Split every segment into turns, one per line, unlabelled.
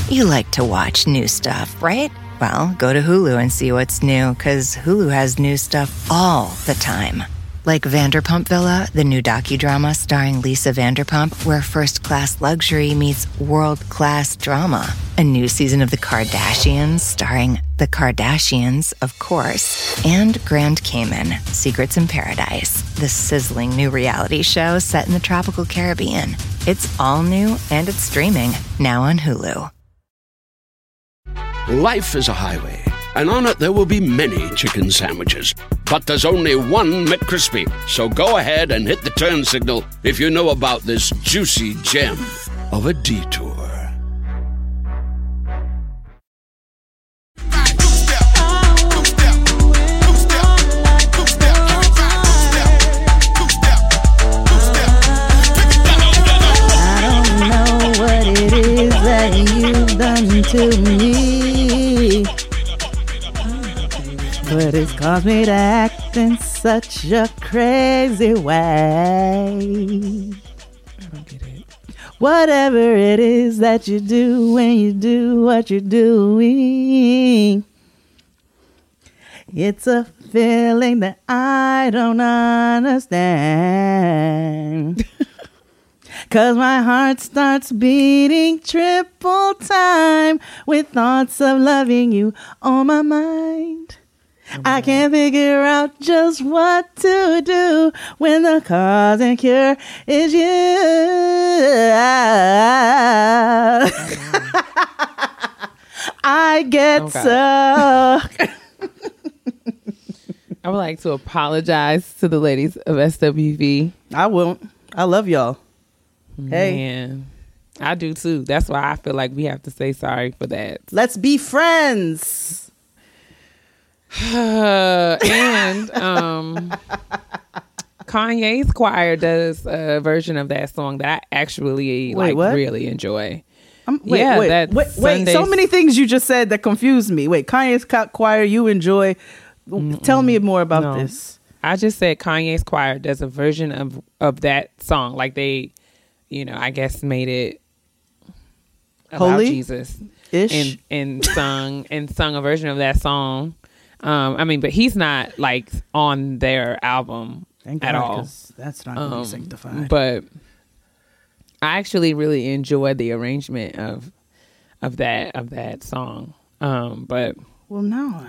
You like to watch new stuff, right? Well, go to Hulu and see what's new, because Hulu has new stuff all the time. Like Vanderpump Villa, the new docudrama starring Lisa Vanderpump, where first-class luxury meets world-class drama. A new season of The Kardashians starring The Kardashians, of course. And Grand Cayman, Secrets in Paradise, the sizzling new reality show set in the tropical Caribbean. It's all new and it's streaming now on Hulu.
Life is a highway, and on it there will be many chicken sandwiches. But there's only one McCrispy. So go ahead and hit the turn signal if you know about this juicy gem of a detour.
I don't know what it is that you've done to me, but it's caused me to act in such a crazy way.
I don't get it.
Whatever it is that you do when you do what you're doing, it's a feeling that I don't understand. 'Cause my heart starts beating triple time with thoughts of loving you on my mind. I can't figure out just what to do when the cause and cure is you. I get so...
I would like to apologize to the ladies of SWV.
I won't. I love y'all. Hey.
Man, I do too. That's why I feel like we have to say sorry for that.
Let's be friends.
And Kanye's choir does a version of that song that I actually really enjoy.
Wait. So many things you just said that confused me. Wait, Kanye's choir you enjoy. Tell me more about this.
I just said Kanye's choir does a version of that song. Like they, I guess made it about
holy
Jesus
ish
and sung a version of that song. But he's not like on their album at all.
That's not going to be sanctified.
But I actually really enjoyed the arrangement of that song. But
no,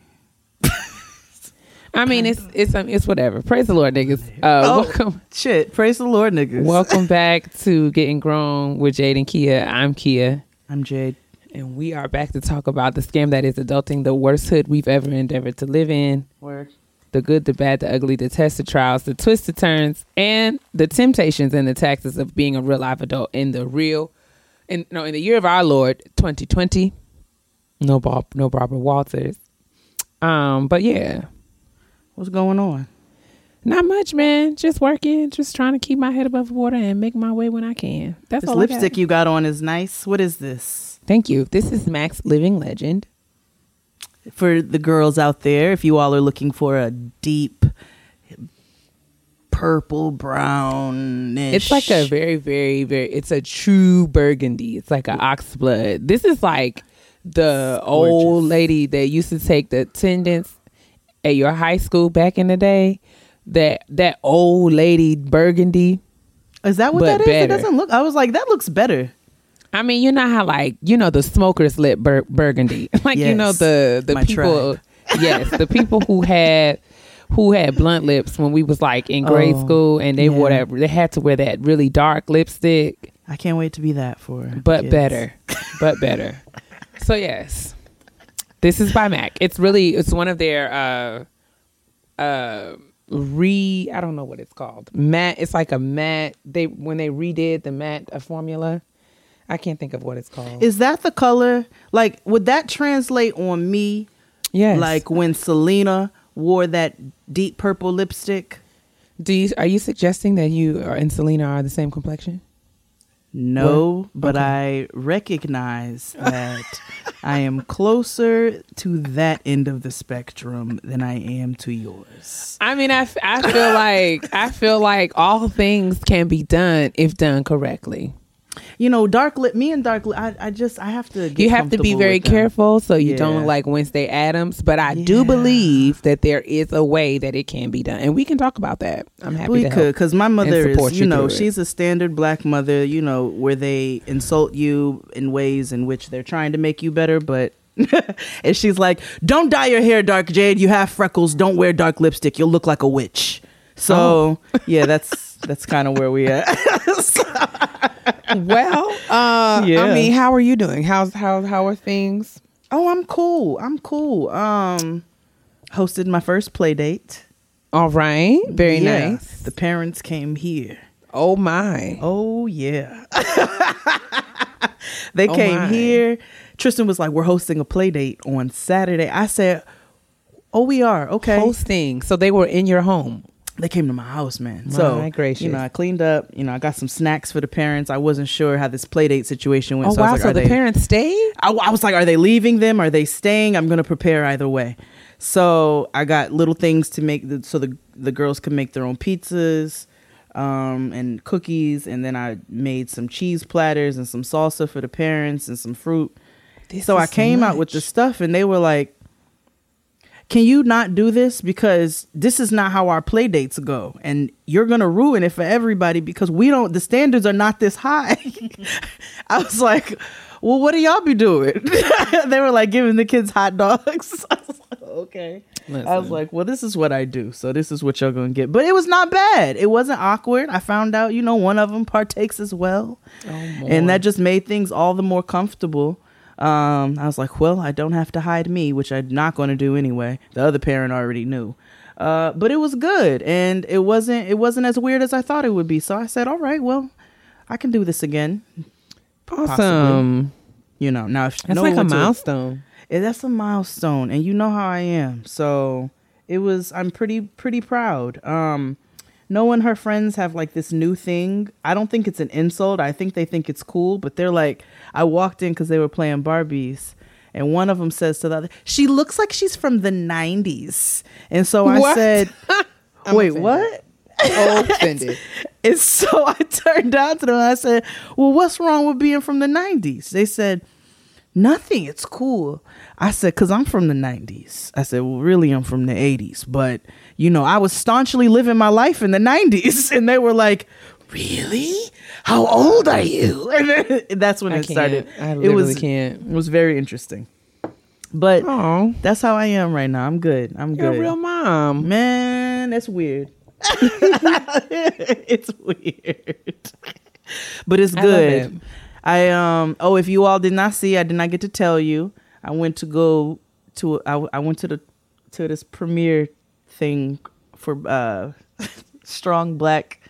it's whatever. Praise the Lord, niggas. Welcome.
Shit. Praise the Lord, niggas.
Welcome back to Getting Grown with Jade and Kia. I'm Kia.
I'm Jade.
And we are back to talk about the scam that is adulting, the worst hood we've ever endeavored to live in.
Word.
The good, the bad, the ugly, the tests, the trials, the twists, the turns, and the temptations and the taxes of being a real life adult in the year of our Lord, 2020. No Barbara Walters. But yeah.
What's going on?
Not much, man. Just working, just trying to keep my head above water and make my way when I can. That's
this
all
lipstick you got on is nice. What is this?
Thank you. This is Max Living Legend.
For the girls out there, if you all are looking for a deep purple brownish,
it's like a very, very, very, it's a true burgundy. It's like an oxblood. This is like the old lady that used to take the attendance at your high school back in the day. That old lady burgundy.
Is that what that is? Better. It doesn't look. I was like, that looks better.
I mean, you know how the smokers lit burgundy, like yes, the people, tribe. Yes, the people who had blunt lips when we was like in grade school, and they they had to wear that really dark lipstick.
I can't wait to be that for,
but
kids.
better. So yes, this is by MAC. It's one of their I don't know what it's called. Matte. It's like a matte. When they redid the matte formula. I can't think of what it's called.
Is that the color? Like, would that translate on me?
Yes.
Like when Selena wore that deep purple lipstick?
Are you suggesting that you and Selena are the same complexion?
No, but okay. I recognize that I am closer to that end of the spectrum than I am to yours.
I mean, I feel like all things can be done if done correctly.
dark lip. Me and dark lip. I have to. Get
you have to be
comfortable
very
with them.
careful so you
Yeah.
don't look like Wednesday Addams. But I do believe that there is a way that it can be done, and we can talk about that. I'm happy
We
to
could,
help
because my mother
and support
is,
you through it.
she's a standard black mother, where they insult you in ways in which they're trying to make you better, but. And she's like, don't dye your hair dark, Jade. You have freckles. Don't wear dark lipstick. You'll look like a witch. So yeah, that's kind of where we at.
Well,
Yeah.
I mean, how are you doing? How are things?
Oh, I'm cool. Hosted my first play date.
All right, very
Yeah.
nice.
The parents came here.
Oh my.
Oh yeah. They
Oh,
came
my.
here. Tristan was like, we're hosting a play date on Saturday. I said, oh, we are. Okay.
Hosting. So they were in your home.
They came to my house, man.
My
So,
gracious.
I cleaned up. I got some snacks for the parents. I wasn't sure how this play date situation went.
Oh
so I
wow.
was
So
like,
the parents stayed?
I was like, are they leaving them? Are they staying? I'm going to prepare either way. So I got little things to make so the girls can make their own pizzas and cookies. And then I made some cheese platters and some salsa for the parents and some fruit. So I came out with the stuff and they were like, can you not do this? Because this is not how our play dates go. And you're going to ruin it for everybody because the standards are not this high. I was like, well, what do y'all be doing? They were like giving the kids hot dogs. I was like, okay.
Listen.
I was like, well, this is what I do. So this is what y'all going to get. But it was not bad. It wasn't awkward. I found out, one of them partakes as well. And that just made things all the more comfortable. I was like, well, I don't have to hide me, which I'm not going to do anyway. The other parent already knew. But it was good. And it wasn't as weird as I thought it would be. So I said, all right, well, I can do this again.
Awesome.
Possibly. Now if
That's like a milestone.
that's a milestone. And you know how I am. So I'm pretty proud. Noah and her friends have like this new thing. I don't think it's an insult. I think they think it's cool, but they're like, I walked in because they were playing Barbies and one of them says to the other, she looks like she's from the 90s. And so I
What?
said, wait,
offended.
what?
Oh, offended.
And so I turned down to them and I said, well, what's wrong with being from the 90s? They said, nothing. It's cool. I said, because I'm from the 90s. I said, well, really, I'm from the 80s. But, I was staunchly living my life in the 90s. And they were like, really? How old are you? And then, that's when
I
it started.
I literally
It
can't.
was very interesting. But
Oh,
that's how I am right now. I'm good.
you're a real mom.
Man, that's weird. It's weird. But it's
I love
good.
it.
If you all did not see, I did not get to tell you. I went to this premiere thing for strong black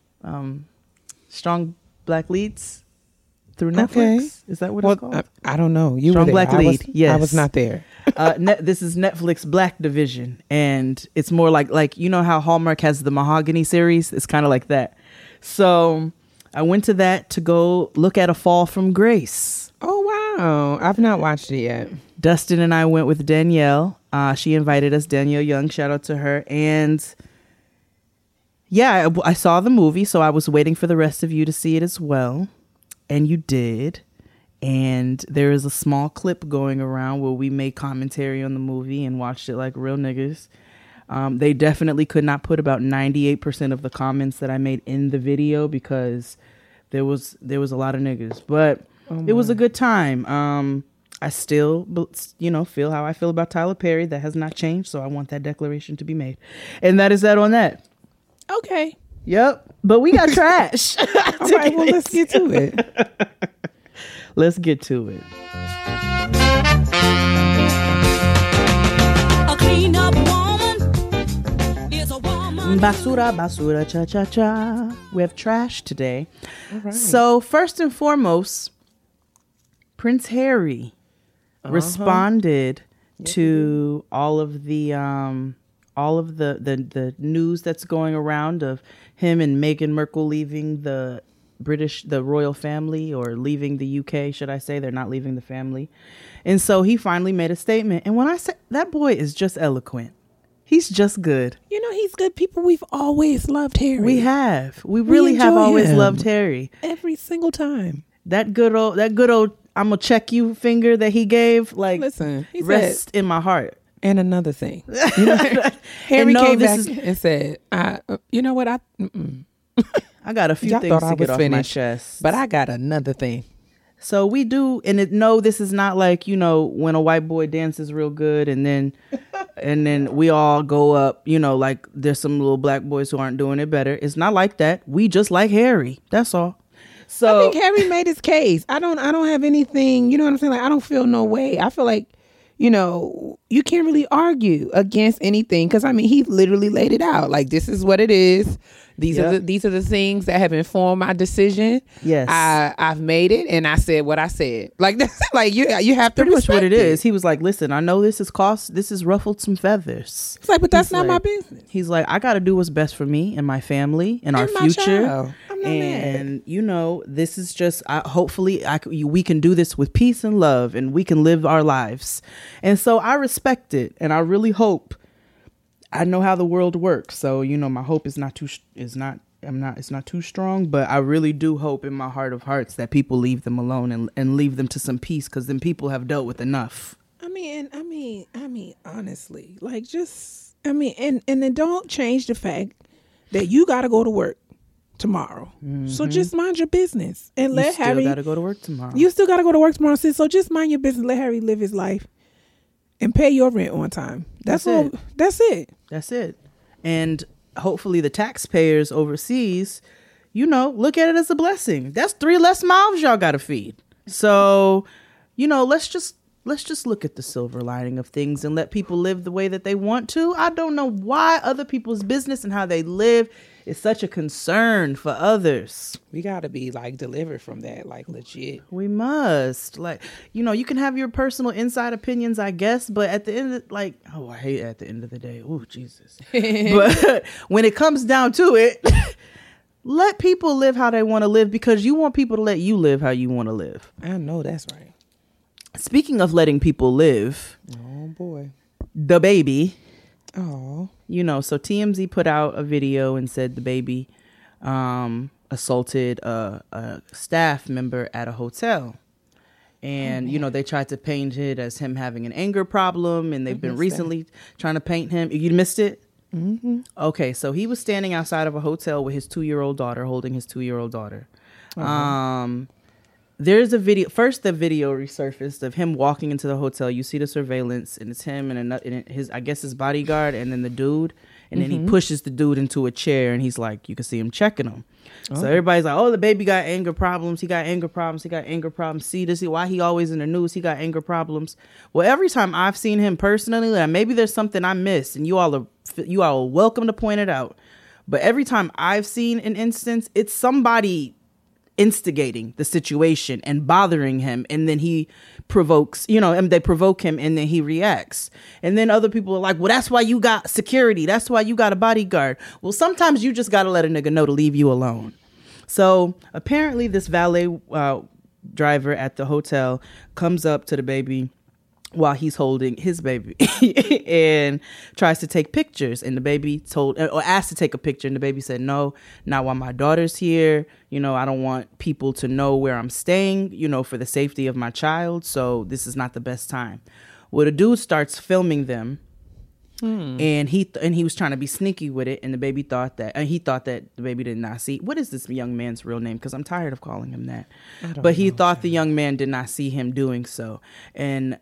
leads through Netflix.
Okay.
Is that what it's called?
I don't know. You
Strong
were there.
Black Lead, yes.
I was not there.
This is Netflix Black Division, and it's more like how Hallmark has the Mahogany series. It's kind of like that. So I went to that to go look at A Fall from Grace.
Oh wow, I've not watched it yet.
Dustin and I went with Danielle. She invited us, Danielle Young. Shout out to her. And yeah, I saw the movie, so I was waiting for the rest of you to see it as well, and you did. And there is a small clip going around where we made commentary on the movie and watched it like real niggas. They definitely could not put about 98% of the comments that I made in the video because there was a lot of niggas. But it was a good time. I still, feel how I feel about Tyler Perry. That has not changed. So I want that declaration to be made. And that is that on that.
Okay.
Yep. But we got trash.
All right. Well, let's get to it.
Let's get to it.
A clean-up woman is a woman.
Basura, basura, cha, cha, cha. We have trash today. So first and foremost, Prince Harry responded to all of the news that's going around of him and Meghan Markle leaving the royal family, or leaving the UK, should I say. They're not leaving the family. And so he finally made a statement. And when I say that boy is just eloquent, he's just good.
He's good. People, we've always loved Harry.
We really have
enjoy
always
him.
loved Harry.
Every single time.
that good old I'm gonna check you finger that he gave, like,
Listen, he
rest in my heart.
And another thing, you know, Harry
no,
came
this
back and said, you know what,
I got a few
y'all
things
thought
to
I
get
was
off
finished,
my chest,
but I got another thing.
So we do, and no, this is not like, you know, when a white boy dances real good and then we all go up, you know, like there's some little black boys who aren't doing it better. It's not like that. We just like Harry. That's all. So
I think Harry made his case. I don't have anything, you know what I'm saying? Like, I don't feel no way. I feel like, you know, you can't really argue against anything, because I mean, he literally laid it out. Like, this is what it is. These are the things that have informed my decision.
Yes,
I've made it, and I said what I said. Like, that's like you have to
pretty much what it
respect
is. He was like, "Listen, I know this has ruffled some feathers."
It's like, but that's
He's
not
like,
my business.
He's like, "I got to do what's best for me and my family and our
my
future."
child. I'm not mad.
And you know, this is just hopefully we can do this with peace and love, and we can live our lives. And so I respect it, and I really hope. I know how the world works, so you know my hope is not too strong, but I really do hope in my heart of hearts that people leave them alone and leave them to some peace, because then people have dealt with enough.
I mean, honestly, like, just, I mean, and then don't change the fact that you got to go to work tomorrow. So just mind your business and let Harry.
You still got to go to work tomorrow.
You still got to go to work tomorrow, sis. So just mind your business. Let Harry live his life and pay your rent on time. That's it.
That's it. And hopefully the taxpayers overseas, you know, look at it as a blessing. That's 3 less mouths y'all got to feed. So, you know, let's just look at the silver lining of things and let people live the way that they want to. I don't know why other people's business and how they live is such a concern for others.
We got to be like delivered from that, like legit.
We must, like, you know, you can have your personal inside opinions, I guess, but at the end of I hate at the end of the day. Oh, Jesus. But when it comes down to it, let people live how they want to live, because you want people to let you live how you want to live.
I know that's right.
Speaking of letting people live,
oh boy,
the baby.
Oh,
you know, so TMZ put out a video and said the baby assaulted a staff member at a hotel. And, you know, they tried to paint it as him having an anger problem, and they've been recently trying to paint him. You missed it? Mm-hmm. Okay, so he was standing outside of a hotel with his 2-year-old daughter, holding his 2-year-old daughter. There's a video. First, the video resurfaced of him walking into the hotel. You see the surveillance, and it's him and his bodyguard, and then the dude. And then he pushes the dude into a chair, and he's like, you can see him checking him. So everybody's like, oh, the baby got anger problems. He got anger problems. He got anger problems. See, this is why he always in the news. He got anger problems. Well, every time I've seen him personally, like, maybe there's something I missed, and you all are welcome to point it out. But every time I've seen an instance, it's somebody instigating the situation and bothering him, and then he provokes, you know, and they provoke him, and then he reacts. And then other people are like, well, that's why you got security, that's why you got a bodyguard. Well, sometimes you just gotta let a nigga know to leave you alone. So apparently this valet driver at the hotel comes up to the baby while he's holding his baby and tries to take pictures, and the baby asked to take a picture, and the baby said, no, not while my daughter's here. You know, I don't want people to know where I'm staying, you know, for the safety of my child. So this is not the best time. Well, the dude starts filming them, and he was trying to be sneaky with it, and the baby thought that, and he thought that the baby did not see. What is this young man's real name? Because I'm tired of calling him that. But he thought the young man did not see him doing so, and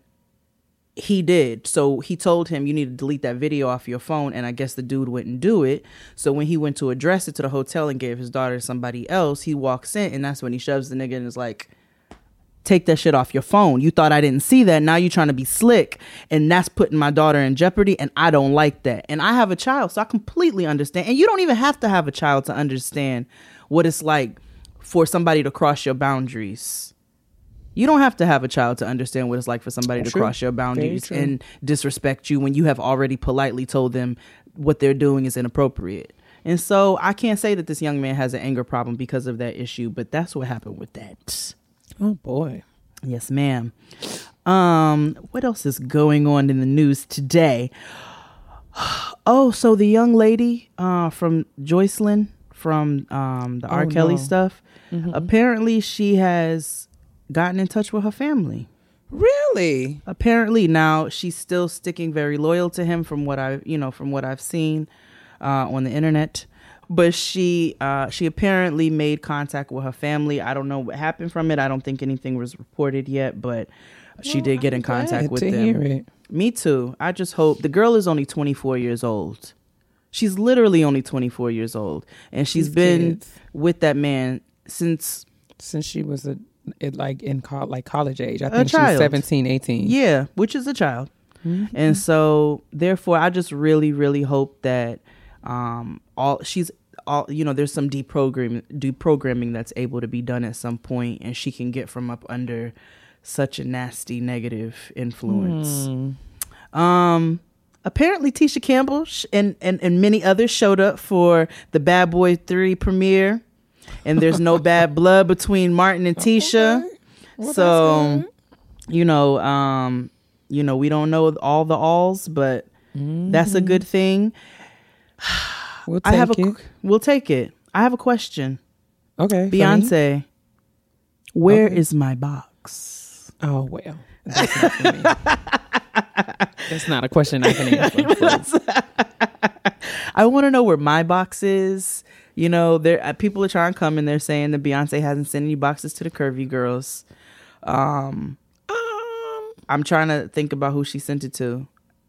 he did. So he told him, you need to delete that video off your phone. And I guess the dude wouldn't do it. So when he went to address it to the hotel and gave his daughter to somebody else, he walks in, and that's when he shoves the nigga and is like, take that shit off your phone. You thought I didn't see that. Now you're trying to be slick, and that's putting my daughter in jeopardy, and I don't like that. And I have a child, so I completely understand. And you don't even have to have a child to understand what it's like for somebody to cross your boundaries. You don't have to have a child to understand what it's like for somebody to cross your boundaries and disrespect you when you have already politely told them what they're doing is inappropriate. And so I can't say that this young man has an anger problem because of that issue, but that's what happened with that.
Oh boy.
Yes, ma'am. What else is going on in the news today? Oh, so the young lady from Joycelyn from the R. Kelly
no.
stuff. Apparently, she has gotten in touch with her family.
Really?
Apparently, now she's still sticking very loyal to him from what I've seen on the internet. But she apparently made contact with her family. I don't know what happened from it. I don't think anything was reported yet, but she did get in contact with them.
Hear it.
Me too. I just hope. The girl is only 24 years old. She's literally only 24 years old, and she's been
kids.
with that man since
she was college age. I think she was
child.
17, 18.
Yeah, which is a child. And so therefore I just really, really hope that there's some deprogramming that's able to be done at some point, and she can get from up under such a nasty negative influence. Apparently Tisha Campbell and many others showed up for the Bad Boy 3 premiere, and there's no bad blood between Martin and Tisha.
Okay. Well,
So we don't know all the alls, but that's a good thing.
We'll take it.
We'll take it. I have a question.
Okay.
Beyonce, where is my box?
Oh, well. That's not for me. That's not a question I can answer.
I want to know where my box is. People are trying to come and they're saying that Beyonce hasn't sent any boxes to the Curvy Girls. I'm trying to think about who she sent it to.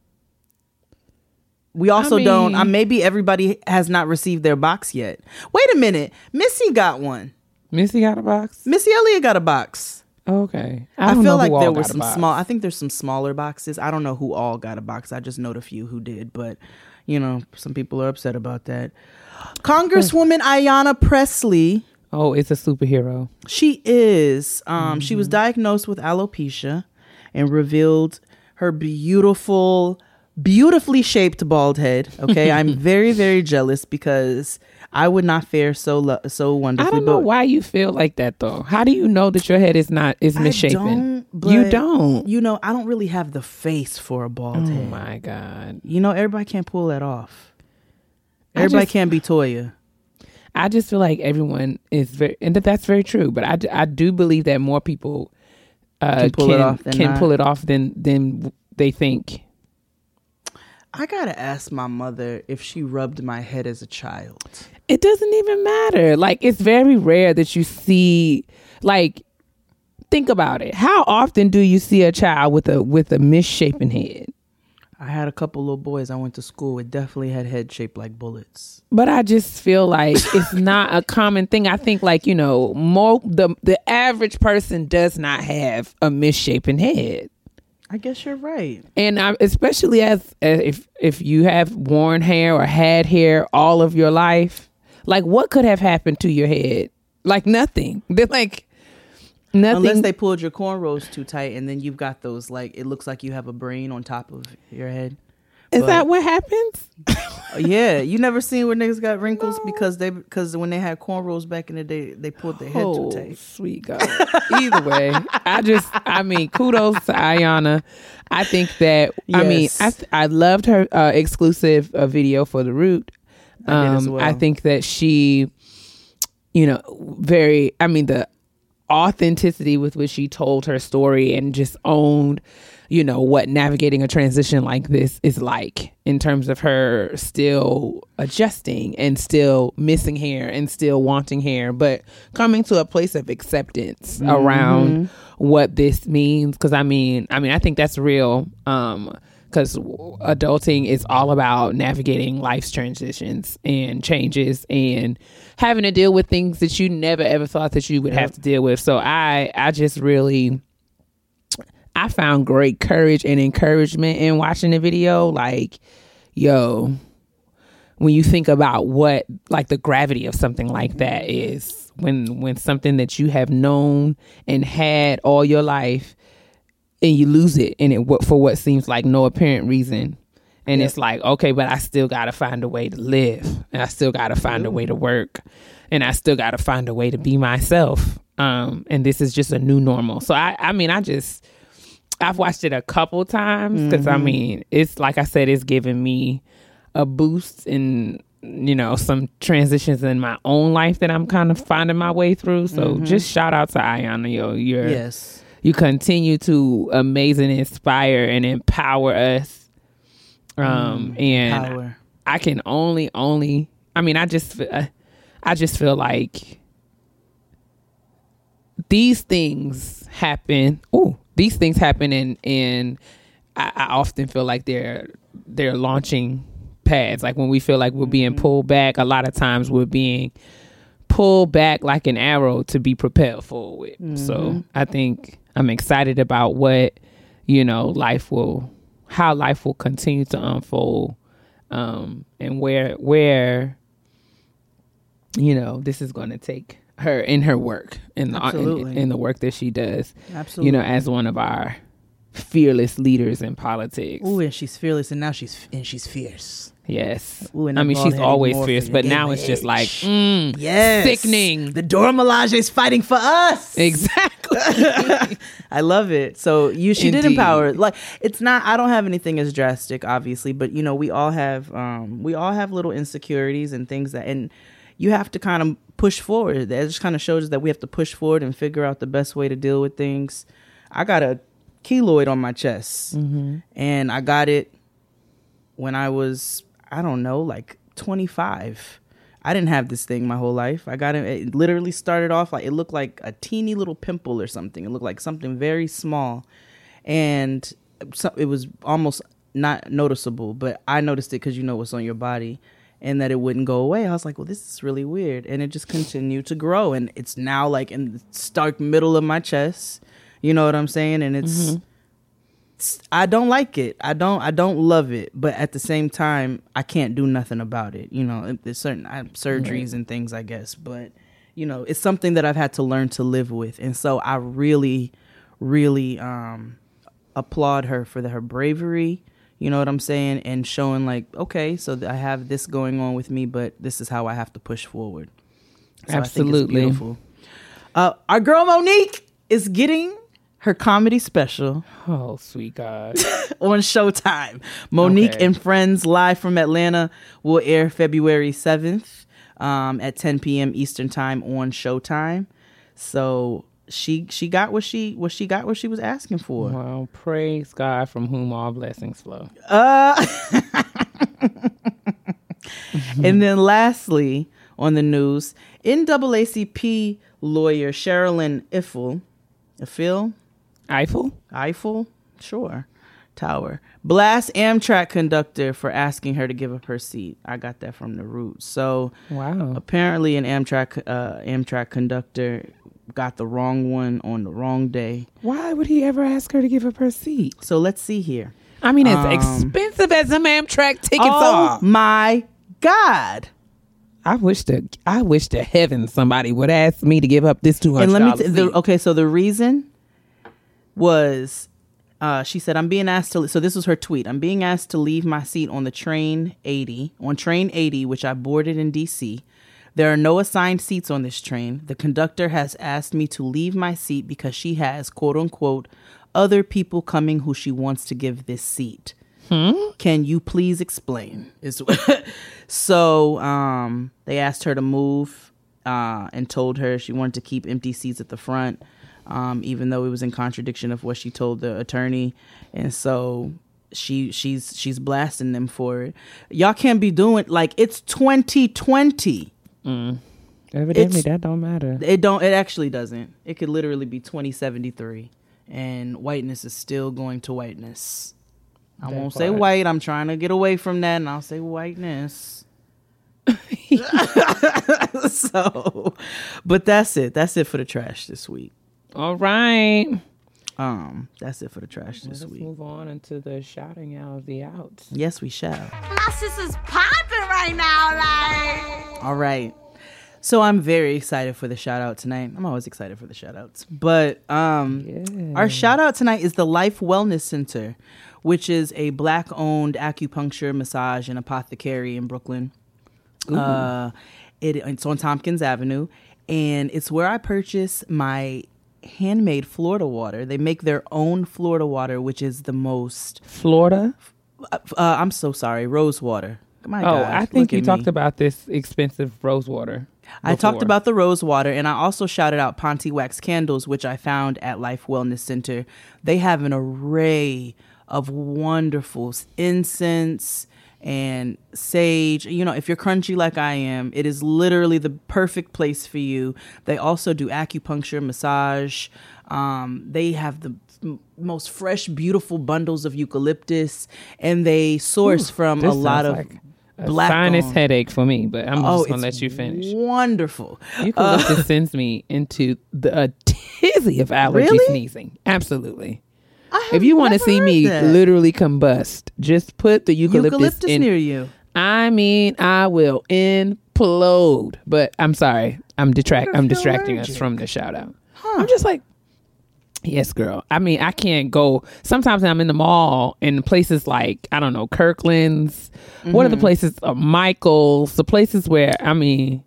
We also don't. Maybe everybody has not received their box yet. Wait a minute. Missy got one.
Missy got a box?
Missy Elliott got a box.
Okay.
I feel like there were some small. I think there's some smaller boxes. I don't know who all got a box. I just know the few who did. But, some people are upset about that. Congresswoman Ayanna Pressley.
Oh, it's a superhero.
She is. She was diagnosed with alopecia and revealed her beautifully shaped bald head. Okay, I'm very, very jealous because I would not fare so wonderfully.
I don't know why you feel like that though. How do you know that your head is misshapen? You don't.
I don't really have the face for a bald head.
Oh my God.
Everybody can't pull that off. Everybody can't be Toya.
I just feel like everyone is and that's very true. But I do believe that more people can pull it off than they think.
I gotta ask my mother if she rubbed my head as a child.
It doesn't even matter. Like, it's very rare that you see, like, think about it. How often do you see a child with a misshapen head?
I had a couple little boys I went to school with, definitely had head shaped like bullets.
But I just feel like it's not a common thing. I think the average person does not have a misshapen head.
I guess you're right.
And especially if you have worn hair or had hair all of your life, like what could have happened to your head? Like nothing. They're like nothing.
Unless they pulled your cornrows too tight and then you've got those, like, it looks like you have a brain on top of your head.
Is that what happens?
Yeah, you never seen where niggas got wrinkles because when they had cornrows back in the day, they pulled their head too tight.
Sweet God. Either way, kudos to Ayanna. I think that I loved her exclusive video for The Root.
I did as well.
I think that she, the authenticity with which she told her story and just owned what navigating a transition like this is like in terms of her still adjusting and still missing hair and still wanting hair, but coming to a place of acceptance around what this means. Cause I think that's real. Cause adulting is all about navigating life's transitions and changes and having to deal with things that you never ever thought that you would have to deal with. So I just really, I found great courage and encouragement in watching the video. Like, when you think about what, like, the gravity of something like that is, when something that you have known and had all your life and you lose it for what seems like no apparent reason. And it's like, okay, but I still got to find a way to live, and I still got to find a way to work, and I still got to find a way to be myself. And this is just a new normal. So I've watched it a couple times because it's like I said, it's given me a boost in some transitions in my own life that I'm kind of finding my way through. So just shout out to Ayana.
Yes.
You continue to amaze and inspire and empower us. And
Power.
I can only, I just feel like these things happen. These things happen and I often feel like they're launching pads. Like when we feel like we're being pulled back, a lot of times we're being pulled back like an arrow to be propelled forward. So I think I'm excited about what, how life will continue to unfold, and where this is going to take her in her work, in the work that she does.
Absolutely.
As one of our fearless leaders in politics.
Ooh, and she's fearless, and now she's fierce.
Yes.
Ooh, and
she's always fierce, but now it's just like,
yes,
sickening.
The Dora Milaje is fighting for us.
Exactly.
I love it. So she did
Indeed.
empower. Like, it's not, I don't have anything as drastic, obviously, but we all have little insecurities and things and you have to kind of push forward. That just kind of shows that we have to push forward and figure out the best way to deal with things. I got a keloid on my chest, and I got it when I was, I don't know, like 25. I didn't have this thing my whole life. I got it. It literally started off like, it looked like a teeny little pimple or something. It looked like something very small, and it was almost not noticeable, but I noticed it because what's on your body, and that it wouldn't go away. I was like, well, this is really weird. And it just continued to grow, and it's now like in the stark middle of my chest. You know what I'm saying? And it's I don't like it. I don't love it. But at the same time, I can't do nothing about it. There's certain surgeries and things, I guess. But, it's something that I've had to learn to live with. And so I really, really applaud her for her bravery. You know what I'm saying? And showing like, okay, so I have this going on with me, but this is how I have to push forward. So
Absolutely.
I think it's beautiful. Our girl Monique is getting her comedy special.
Oh, sweet God.
On Showtime. Monique and Friends Live from Atlanta will air February 7th at 10 p.m. Eastern Time on Showtime. So she got what she was asking for.
Well, praise God from whom all blessings flow.
And then lastly on the news, NAACP lawyer Sherilyn Eiffel, sure, Tower, blasts Amtrak conductor for asking her to give up her seat. I got that from The Root. So
wow,
apparently an Amtrak conductor got the wrong one on the wrong day.
Why would he ever ask her to give up her seat?
So let's see here.
I mean, as expensive as some Amtrak tickets are.
Oh my God.
I wish to heaven somebody would ask me to give up this $200
And let me
seat.
okay, so the reason was she said, I'm being asked to, so this was her tweet, I'm being asked to leave my seat on train 80, which I boarded in DC. There are no assigned seats on this train. The conductor has asked me to leave my seat because she has, quote unquote, other people coming who she wants to give this seat. Can you please explain? So they asked her to move and told her she wanted to keep empty seats at the front, even though it was in contradiction of what she told the attorney. And so she's blasting them for it. Y'all can't be doing, like, it's 2020.
Evidently, that don't matter.
It actually doesn't. It could literally be 2073, and whiteness is still going to whiteness. I won't say white. I'm trying to get away from that, and I'll say whiteness. So, but that's it. That's it for the trash this week.
All right.
That's it for the trash this week.
Let's move on into the shouting out of the outs.
Yes, we shall.
My sister's popping right now, like.
All right. So I'm very excited for the shout out tonight. I'm always excited for the shout outs. But our shout out tonight is the Life Wellness Center, which is a Black-owned acupuncture, massage, and apothecary in Brooklyn. It's on Tompkins Avenue, and it's where I purchase my handmade Florida water. They make their own Florida water, which is the most...
Florida?
I'm so sorry, rose water. My
Oh,
gosh,
I think
look
you
at
talked
me.
about this expensive rose water.
I talked
before.
about the rose water, and I also shouted out Ponte Wax candles, which I found at Life Wellness Center. They have an array of wonderful incense and sage. You know, if you're crunchy like I am, it is literally the perfect place for you. They also do acupuncture, massage. They have the most fresh, beautiful bundles of eucalyptus, and they source from
This
a lot
sounds
of
like a
black
sinus
owned.
headache for me, but I'm just gonna
it's
let you finish.
Wonderful.
Eucalyptus sends me into a tizzy of allergy
Really?
sneezing. Absolutely.
I have
If you want to
never
see
heard
me
that.
literally combust, just put the eucalyptus in.
near you.
I mean, I will implode. But I'm sorry. I'm distracting us from the shout out. I'm just like, yes, girl. I mean, I can't go. Sometimes I'm in the mall and places like, I don't know, Kirkland's. What are the places? Michael's. The places where, I mean,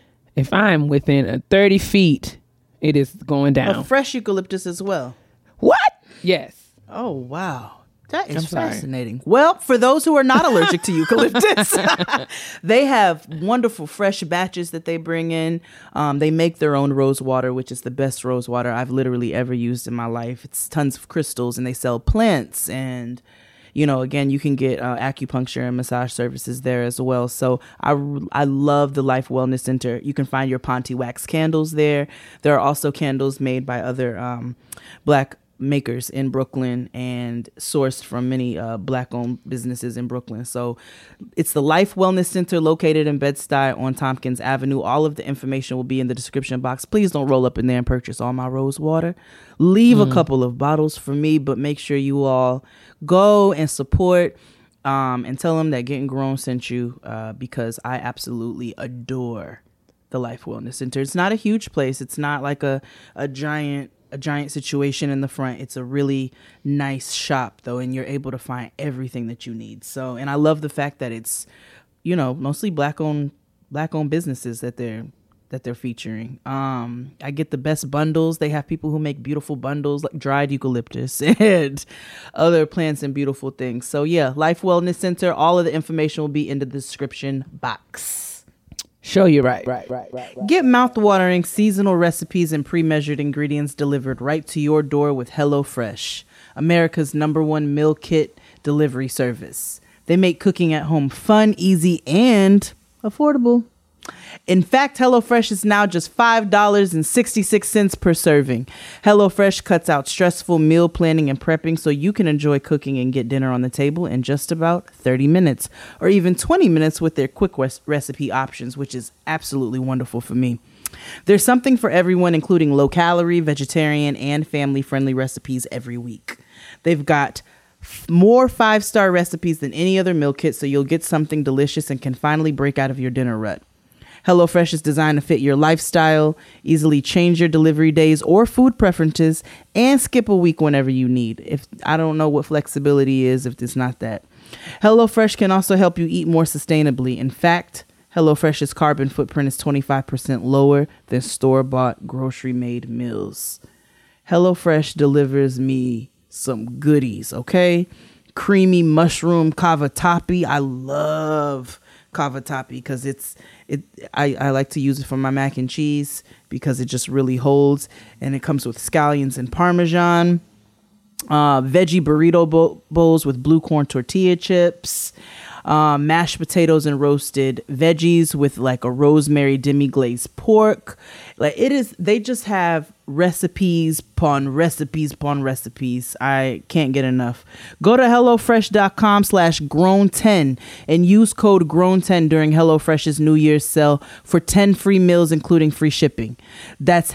if I'm within 30 feet, it is going down.
Fresh eucalyptus as well.
What? Yes.
Oh, wow. That is
I'm sorry.
fascinating. Well, for those who are not allergic to eucalyptus, they have wonderful fresh batches that they bring in. They make their own rose water, which is the best rose water I've literally ever used in my life. It's tons of crystals, and they sell plants. And, you know, again, you can get acupuncture and massage services there as well. So I love the Life Wellness Center. You can find your Ponte Wax candles there. There are also candles made by other Black makers in Brooklyn and sourced from many Black-owned businesses in Brooklyn. So it's the Life Wellness Center located in Bed-Stuy on Tompkins Avenue. All of the information will be in the description box. Please don't roll up in there and purchase all my rose water. Leave a couple of bottles for me, but make sure you all go and support and tell them that Getting Grown sent you because I absolutely adore the Life Wellness Center. It's not a huge place. It's not like a giant situation in the front. It's a really nice shop though, and you're able to find everything that you need. So, and I love the fact that it's, you know, mostly black owned businesses that they're featuring. I get the best bundles. They have people who make beautiful bundles like dried eucalyptus and other plants and beautiful things. So yeah, Life Wellness Center. All of the information will be in the description box.
Show you right.
Get mouth-watering seasonal recipes and pre-measured ingredients delivered right to your door with HelloFresh, America's #1 meal kit delivery service. They make cooking at home fun, easy, and affordable. In fact, HelloFresh is now just $5.66 per serving. HelloFresh cuts out stressful meal planning and prepping so you can enjoy cooking and get dinner on the table in just about 30 minutes or even 20 minutes with their quick recipe options, which is absolutely wonderful for me. There's something for everyone, including low-calorie, vegetarian, and family-friendly recipes every week. They've got more 5-star recipes than any other meal kit, so you'll get something delicious and can finally break out of your dinner rut. HelloFresh is designed to fit your lifestyle, easily change your delivery days or food preferences, and skip a week whenever you need. If I don't know what flexibility is if it's not that. HelloFresh can also help you eat more sustainably. In fact, HelloFresh's carbon footprint is 25% lower than store-bought grocery-made meals. HelloFresh delivers me some goodies, okay? Creamy mushroom cavatappi. I love cavatappi because I like to use it for my mac and cheese because it just really holds, and it comes with scallions and Parmesan, veggie burrito bowls with blue corn tortilla chips, mashed potatoes and roasted veggies with like a rosemary demi-glazed pork. Like they just have recipes upon recipes upon recipes. I can't get enough. Go to HelloFresh.com/grown10 and use code grown10 during HelloFresh's New Year's sale for 10 free meals, including free shipping. That's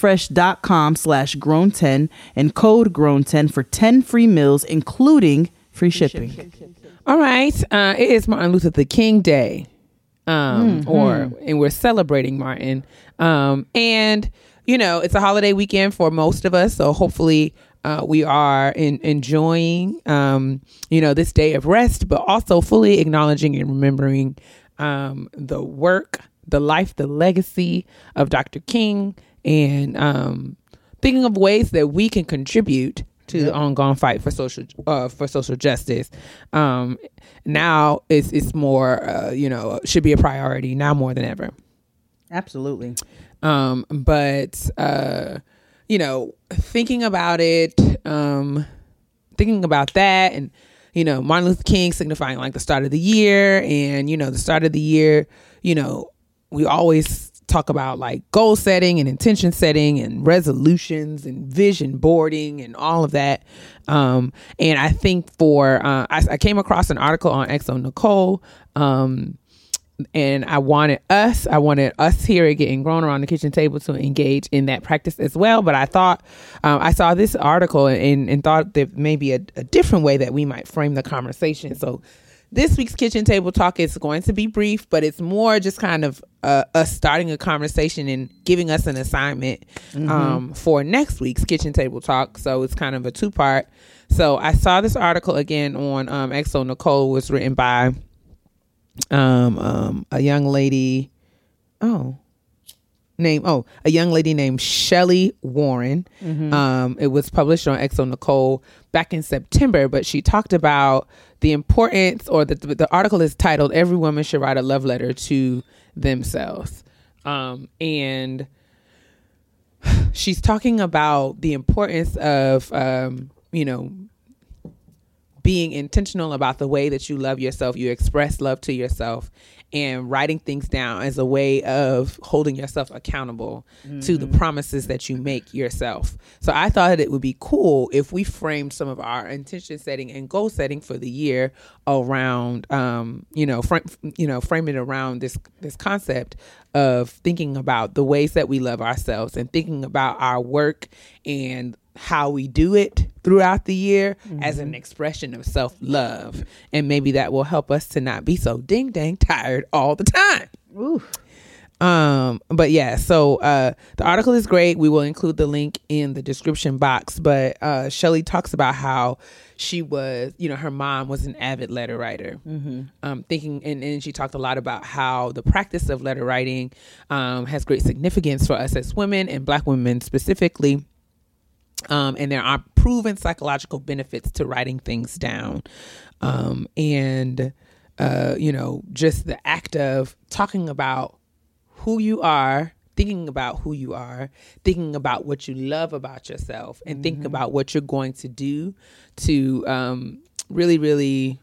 HelloFresh.com/grown10 and code grown10 for 10 free meals, including free shipping.
All right. It is Martin Luther King Day. And we're celebrating Martin. And, you know, it's a holiday weekend for most of us. So hopefully we are enjoying, this day of rest, but also fully acknowledging and remembering the work, the life, the legacy of Dr. King, and thinking of ways that we can contribute to the ongoing fight for social justice. Now it's more, should be a priority now more than ever.
Absolutely.
But thinking about it, thinking about that, and Martin Luther King signifying like the start of the year, and the start of the year, we always talk about like goal setting and intention setting and resolutions and vision boarding and all of that. And I think I came across an article on XO Nicole, and I wanted us here at Getting Grown Around the Kitchen Table to engage in that practice as well. But I thought, I saw this article and thought that maybe a different way that we might frame the conversation. So this week's Kitchen Table Talk is going to be brief, but it's more just kind of us starting a conversation and giving us an assignment for next week's Kitchen Table Talk. So it's kind of a two-part. So I saw this article again on XO Nicole. It was written by a young lady named Shelly Warren. It was published on XO Nicole back in September, but she talked about the importance, or the article is titled "Every Woman Should Write a Love Letter to Themselves," and she's talking about the importance of being intentional about the way that you love yourself, you express love to yourself, and writing things down as a way of holding yourself accountable to the promises that you make yourself. So I thought it would be cool if we framed some of our intention setting and goal setting for the year around, frame it around this concept of thinking about the ways that we love ourselves and thinking about our work and how we do it throughout the year as an expression of self-love. And maybe that will help us to not be so ding dang tired all the time.
Ooh.
But yeah, so the article is great. We will include the link in the description box. But Shelly talks about how she was, her mom was an avid letter writer. Thinking, and she talked a lot about how the practice of letter writing has great significance for us as women, and Black women specifically. And there are proven psychological benefits to writing things down. Just the act of talking about who you are, thinking about who you are, thinking about what you love about yourself, and thinking about what you're going to do to really, really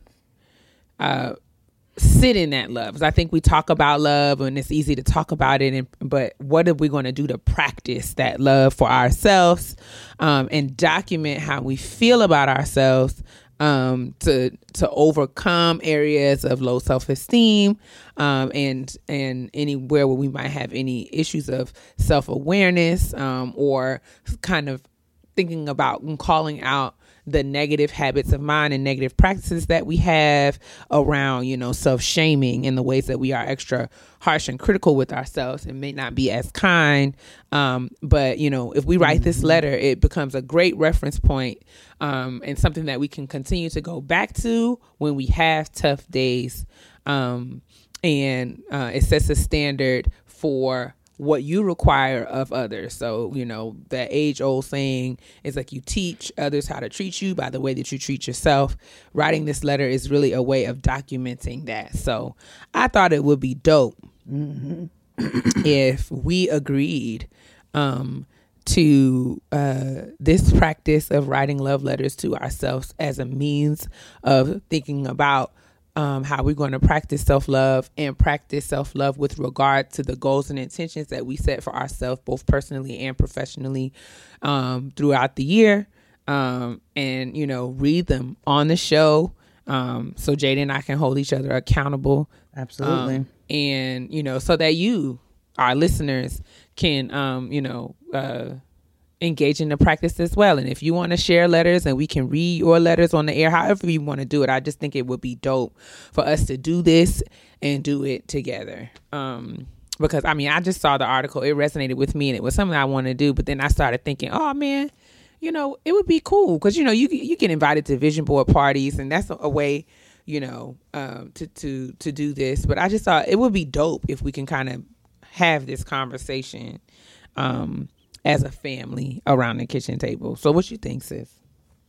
sit in that love. Because I think we talk about love and it's easy to talk about it, but what are we going to do to practice that love for ourselves, and document how we feel about ourselves, to overcome areas of low self-esteem, and anywhere where we might have any issues of self-awareness, or kind of thinking about and calling out the negative habits of mind and negative practices that we have around, self-shaming, and the ways that we are extra harsh and critical with ourselves and may not be as kind. But if we write this letter, it becomes a great reference point, and something that we can continue to go back to when we have tough days. And it sets a standard for what you require of others. So, that age old saying is like, you teach others how to treat you by the way that you treat yourself. Writing this letter is really a way of documenting that. So I thought it would be dope if we agreed to this practice of writing love letters to ourselves as a means of thinking about how we're going to practice self-love, and practice self-love with regard to the goals and intentions that we set for ourselves, both personally and professionally, throughout the year, and read them on the show, so Jada and I can hold each other accountable.
Absolutely.
And so that you, our listeners, can engage in the practice as well. And if you want to share letters and we can read your letters on the air, however you want to do it, I just think it would be dope for us to do this and do it together. Because I just saw the article, it resonated with me, and it was something I wanted to do. But then I started thinking, oh man, it would be cool because you get invited to vision board parties, and that's a way to do this. But I just thought it would be dope if we can kind of have this conversation as a family around the kitchen table. So what you think, sis?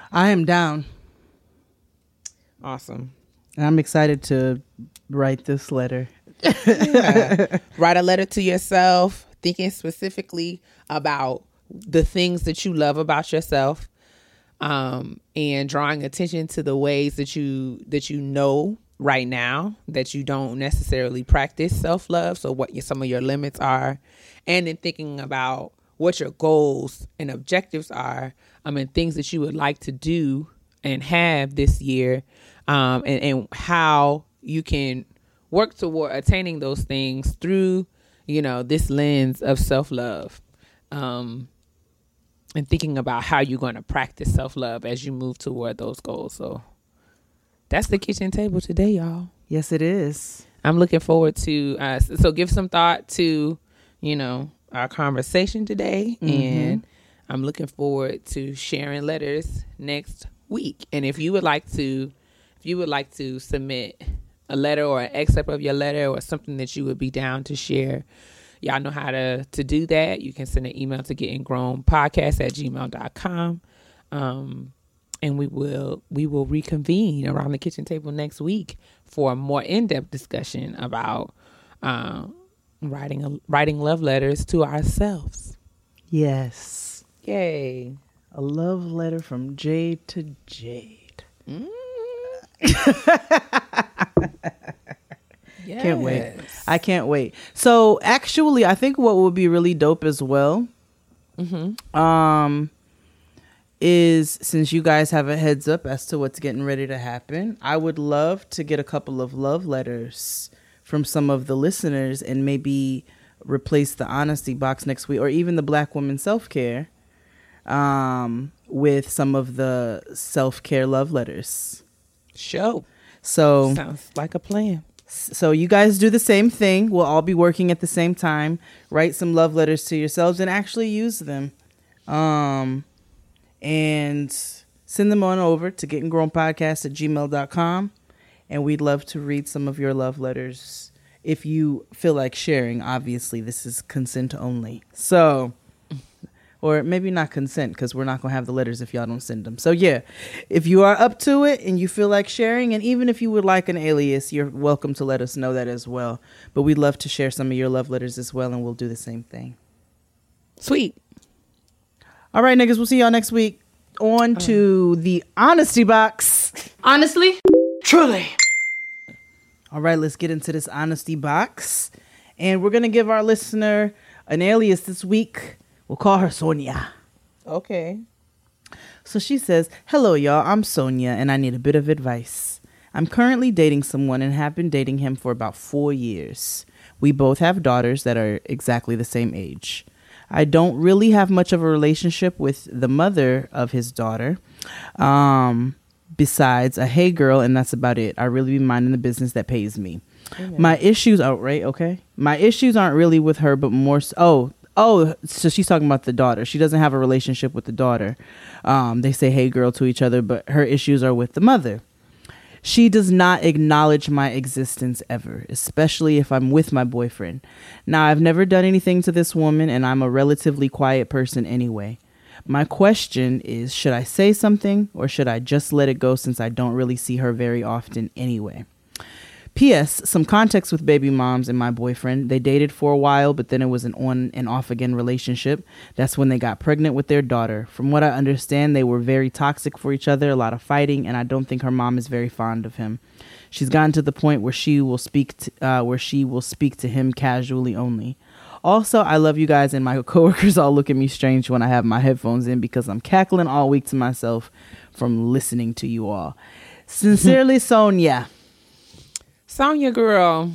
I am down.
Awesome.
And I'm excited to write this letter.
Write a letter to yourself, thinking specifically about the things that you love about yourself, and drawing attention to the ways that you know right now that you don't necessarily practice self-love. So what some of your limits are, and then thinking about what your goals and objectives are, and things that you would like to do and have this year, and how you can work toward attaining those things through, this lens of self-love, and thinking about how you're going to practice self-love as you move toward those goals. So that's the kitchen table today, y'all.
Yes, it is.
I'm looking forward to, so give some thought to, our conversation today. And I'm looking forward to sharing letters next week. And if you would like to submit a letter or an excerpt of your letter or something that you would be down to share, y'all know how to do that. You can send an email to gettinggrowmpodcast@gmail.com. And we will reconvene around the kitchen table next week for a more in-depth discussion about writing love letters to ourselves.
Yes.
Yay.
A love letter from Jade to Jade.
Yes.
Can't wait. I can't wait. So actually, I think what would be really dope as well, is since you guys have a heads up as to what's getting ready to happen, I would love to get a couple of love letters from some of the listeners and maybe replace the honesty box next week, or even the Black Woman Self-Care, with some of the self-care love letters.
Show.
So
Sounds like a plan.
So you guys do the same thing. We'll all be working at the same time. Write some love letters to yourselves and actually use them. And send them on over to gettinggrowmpodcast@gmail.com. And we'd love to read some of your love letters if you feel like sharing. Obviously, this is consent only. So, or maybe not consent, because we're not going to have the letters if y'all don't send them. So yeah, if you are up to it and you feel like sharing, and even if you would like an alias, you're welcome to let us know that as well. But we'd love to share some of your love letters as well, and we'll do the same thing.
Sweet.
All right, niggas, we'll see y'all next week. On to the honesty box.
Honestly,
Truly. All right, let's get into this honesty box. And we're going to give our listener an alias this week. We'll call her Sonia.
Okay.
So she says, "Hello, y'all. I'm Sonia, and I need a bit of advice. I'm currently dating someone and have been dating him for about 4 years. We both have daughters that are exactly the same age. I don't really have much of a relationship with the mother of his daughter, besides a hey girl, and that's about it. I really be minding the business that pays me. Amen. My issues, My issues aren't really with her, but more so, so she's talking about the daughter. She doesn't have a relationship with the daughter. They say hey girl to each other, but her issues are with the mother. She does not acknowledge my existence ever, especially if I'm with my boyfriend. Now, I've never done anything to this woman, and I'm a relatively quiet person anyway. My question is, should I say something, or should I just let it go since I don't really see her very often anyway? P.S. Some context with baby moms and my boyfriend. They dated for a while, but then it was an on and off again relationship. That's when they got pregnant with their daughter. From what I understand, they were very toxic for each other, a lot of fighting, and I don't think her mom is very fond of him. She's gotten to the point where she will speak to him casually only. Also, I love you guys, and my coworkers all look at me strange when I have my headphones in because I'm cackling all week to myself from listening to you all. Sincerely, Sonia.
Sonia, girl,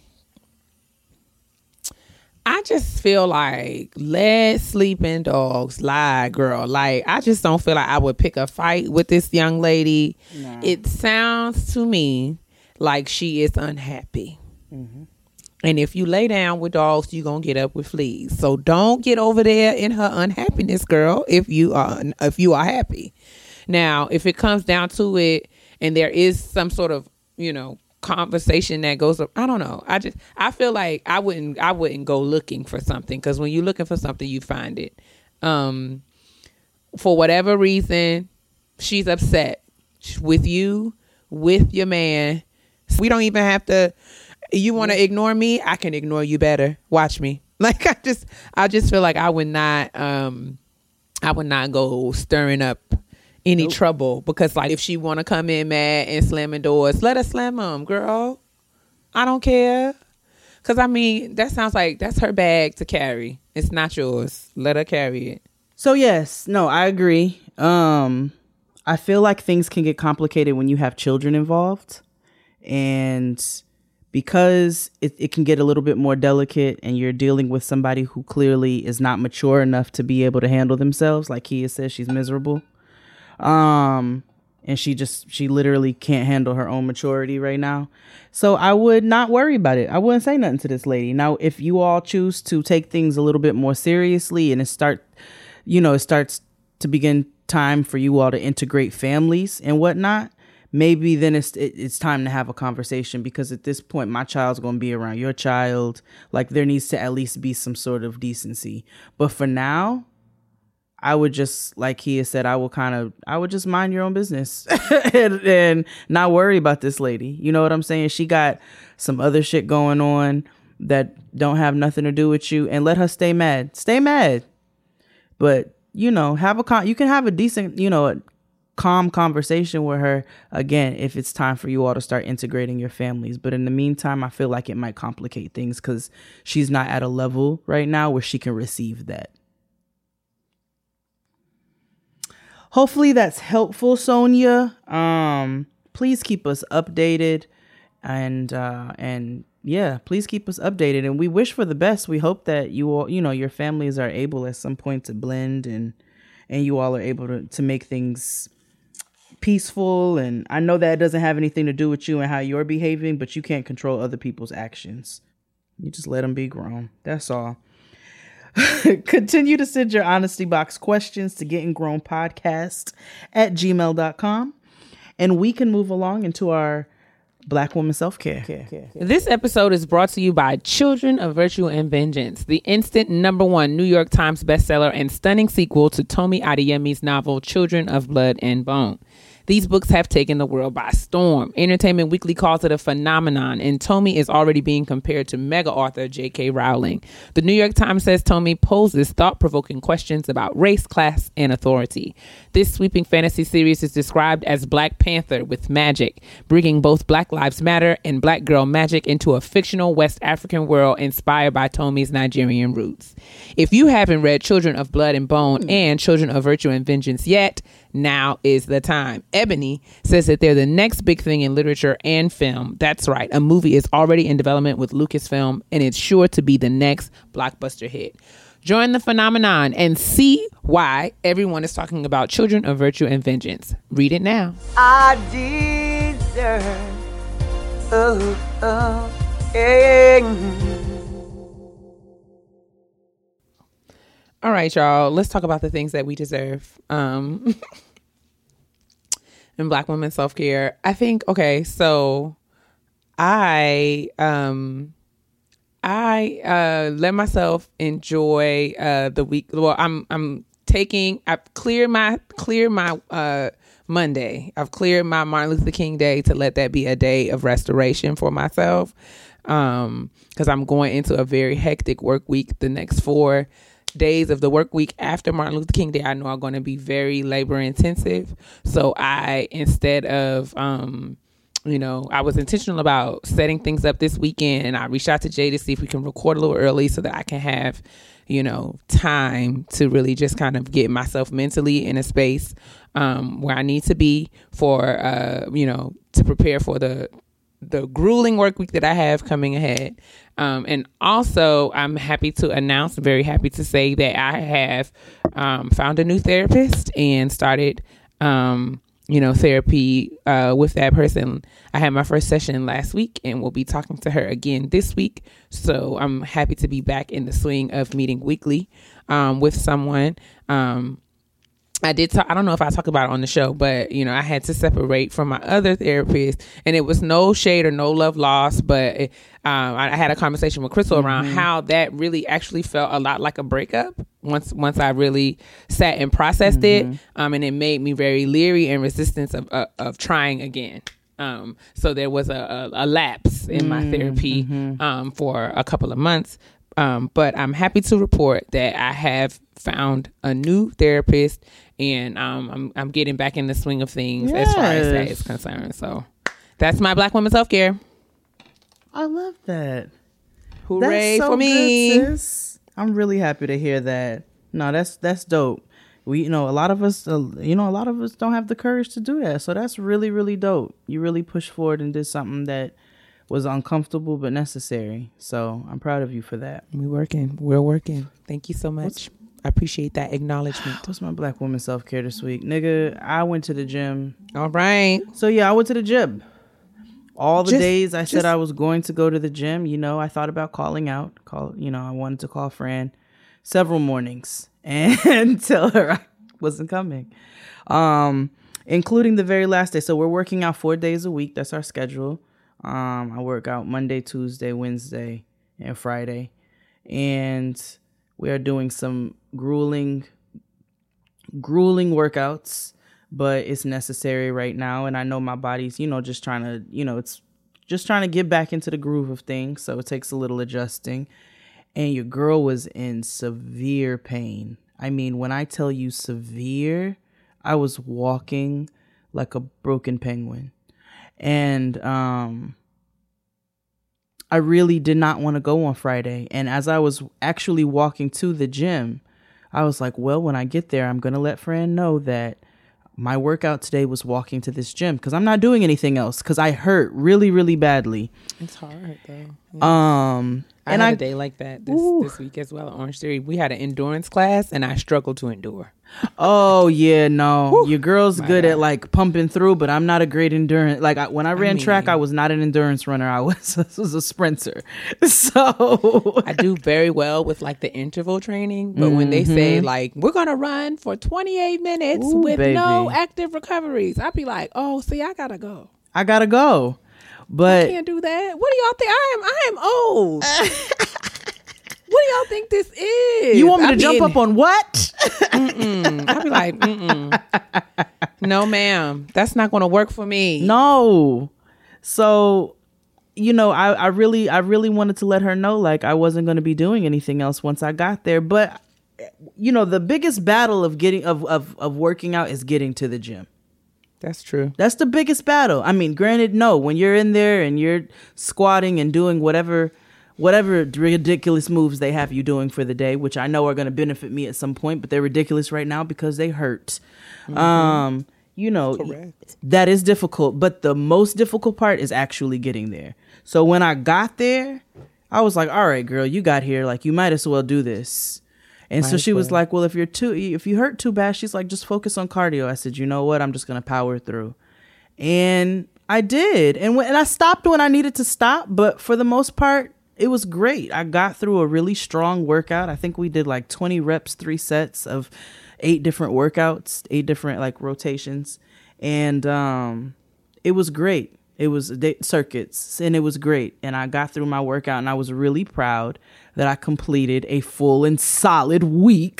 I just feel like let sleeping dogs lie, girl. Like, I just don't feel like I would pick a fight with this young lady. Nah. It sounds to me like she is unhappy. Mm-hmm. And if you lay down with dogs, you're going to get up with fleas. So don't get over there in her unhappiness, girl, if you are happy. Now, if it comes down to it and there is some sort of, conversation that goes up, I don't know. I feel like I wouldn't go looking for something, because when you're looking for something, you find it. For whatever reason, she's upset with you, with your man. We don't even have to. You want to ignore me? I can ignore you better. Watch me. Like I just feel like I would not go stirring up any trouble, because like if she want to come in mad and slamming doors, let her slam them, girl. I don't care. Cause I mean, that sounds like that's her bag to carry. It's not yours. Let her carry it.
So yes, no, I agree. I feel like things can get complicated when you have children involved, and because it can get a little bit more delicate, and you're dealing with somebody who clearly is not mature enough to be able to handle themselves. Like Kia says, she's miserable. And she literally can't handle her own maturity right now. So I would not worry about it. I wouldn't say nothing to this lady. Now, if you all choose to take things a little bit more seriously, and it starts to begin time for you all to integrate families and whatnot, maybe then it's time to have a conversation, because at this point, my child's going to be around your child. Like, there needs to at least be some sort of decency. But for now, I would just, like he has said, I would just mind your own business and not worry about this lady. You know what I'm saying? She got some other shit going on that don't have nothing to do with you, and let her stay mad. Stay mad. But, you know, you can have a decent, a calm conversation with her, again, if it's time for you all to start integrating your families. But in the meantime, I feel like it might complicate things, because she's not at a level right now where she can receive that. Hopefully that's helpful, Sonia. Please keep us updated, and yeah, please keep us updated. And we wish for the best. We hope that you all, your families are able at some point to blend, and you all are able to make things peaceful. And I know that it doesn't have anything to do with you and how you're behaving, but you can't control other people's actions. You just let them be grown. That's all. Continue to send your honesty box questions to gettinggrownpodcast@gmail.com, and we can move along into our Black woman self-care.
This episode is brought to you by Children of Virtue and Vengeance, the instant #1 New York Times bestseller and stunning sequel to Tomi Adeyemi's novel Children of Blood and Bone. These books have taken the world by storm. Entertainment Weekly calls it a phenomenon, and Tomi is already being compared to mega author J.K. Rowling. The New York Times says Tomi poses thought-provoking questions about race, class, and authority. This sweeping fantasy series is described as Black Panther with magic, bringing both Black Lives Matter and Black girl magic into a fictional West African world inspired by Tomi's Nigerian roots. If you haven't read Children of Blood and Bone and Children of Virtue and Vengeance yet, now is the time. Ebony says that they're the next big thing in literature and film. That's right. A movie is already in development with Lucasfilm, and it's sure to be the next blockbuster hit. Join the phenomenon and see why everyone is talking about Children of Virtue and Vengeance. Read it now.
I deserve
All right, y'all. Let's talk about the things that we deserve. In Black women self-care. I think, okay, so I let myself enjoy the week. Well, I've cleared my Monday. I've cleared my Martin Luther King Day to let that be a day of restoration for myself. Because I'm going into a very hectic work week. The next 4 days of the work week after Martin Luther King Day, I know are going to be very labor intensive. So instead of, I was intentional about setting things up this weekend, and I reached out to Jay to see if we can record a little early so that I can have, time to really just kind of get myself mentally in a space where I need to be for, to prepare for the grueling work week that I have coming ahead. And also I'm very happy to say that I have found a new therapist and started, therapy with that person. I had my first session last week, and we'll be talking to her again this week. So I'm happy to be back in the swing of meeting weekly with someone. I did talk, I don't know if I talked about it on the show, but, I had to separate from my other therapist, and it was no shade or no love lost, but I had a conversation with Crystal around how that really actually felt a lot like a breakup once I really sat and processed it, and it made me very leery and resistant of trying again. So there was a lapse in my therapy for a couple of months. But I'm happy to report that I have found a new therapist, and I'm getting back in the swing of things as far as that is concerned. So that's my Black woman self-care.
I love that.
Hooray
That's so
for me.
good, sis. I'm really happy to hear that. No, that's dope. We, a lot of us don't have the courage to do that. So that's really, really dope. You really pushed forward and did something that was uncomfortable but necessary. So I'm proud of you for that.
We're working. Thank you so much. I appreciate that acknowledgement.
What's my Black woman self-care this week? Nigga, I went to the gym.
All right.
So yeah, I went to the gym. All the days I said I was going to go to the gym, I thought about calling out. I wanted to call Fran several mornings and tell her I wasn't coming. Including the very last day. So we're working out 4 days a week. That's our schedule. I work out Monday, Tuesday, Wednesday, and Friday. And we are doing some grueling workouts, but it's necessary right now. And I know my body's, just trying to get back into the groove of things. So it takes a little adjusting. And your girl was in severe pain. I mean, when I tell you severe, I was walking like a broken penguin. And I really did not want to go on Friday. And as I was actually walking to the gym, I was like, well, when I get there, I'm going to let Fran know that my workout today was walking to this gym because I'm not doing anything else because I hurt really, really badly.
It's hard, though. Yeah. I had a day like that this week as well at Orange Theory. We had an endurance class, and I struggled to endure.
Oh, yeah, no. Your girl's good at, like, pumping through, but I'm not a great endurance. Like, when I ran track, I was not an endurance runner. I was a sprinter. So
I do very well with, like, the interval training. But when they say, like, we're going to run for 28 minutes with no active recoveries, I'd be like, oh, see, I got to go. But
I
can't do that. What do y'all think? I am old. What do y'all think this is?
You want me to jump up on what?
I'd be like, no, ma'am. That's not going to work for me.
No. So, I really wanted to let her know, like, I wasn't going to be doing anything else once I got there. But, the biggest battle of working out is getting to the gym.
That's true.
That's the biggest battle. I mean, granted, no, when you're in there and you're squatting and doing whatever ridiculous moves they have you doing for the day, which I know are going to benefit me at some point, but they're ridiculous right now because they hurt. Correct. That is difficult, but the most difficult part is actually getting there. So when I got there, I was like, all right, girl, you got here. Like, you might as well do this. And so she was like, well, if you hurt too bad, she's like, just focus on cardio. I said, you know what? I'm just going to power through. And I did. And I stopped when I needed to stop. But for the most part, it was great. I got through a really strong workout. I think we did like 20 reps, 3 sets of 8 different workouts, 8 different like rotations. And it was great. It was circuits, and it was great. And I got through my workout, and I was really proud that I completed a full and solid week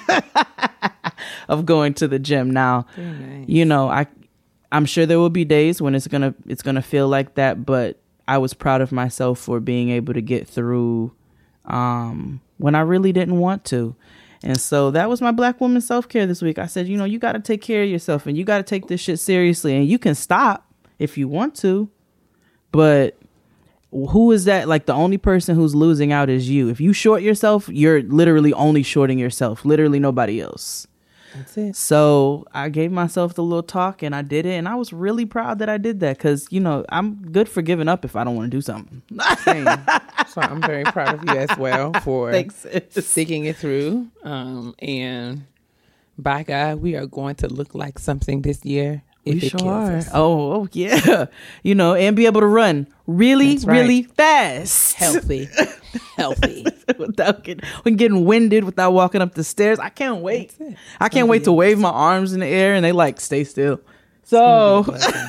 of going to the gym. Now, nice. I'm sure there will be days when it's gonna feel like that, but I was proud of myself for being able to get through when I really didn't want to. And so that was my Black woman self-care this week. I said, you got to take care of yourself, and you got to take this shit seriously, and you can stop if you want to, but who is that? Like, the only person who's losing out is you. If you short yourself, you're literally only shorting yourself, literally nobody else.
That's it. So
I gave myself the little talk, and I did it, and I was really proud that I did that because, I'm good for giving up if I don't want to do something.
Same. So I'm very proud of you as well for sticking it through. And by God, we are going to look like something this year.
We sure are. Oh, yeah. And be able to run really fast.
Healthy.
Without getting winded, without walking up the stairs. I can't wait. I can't wait to wave my arms in the air and they like stay still. So,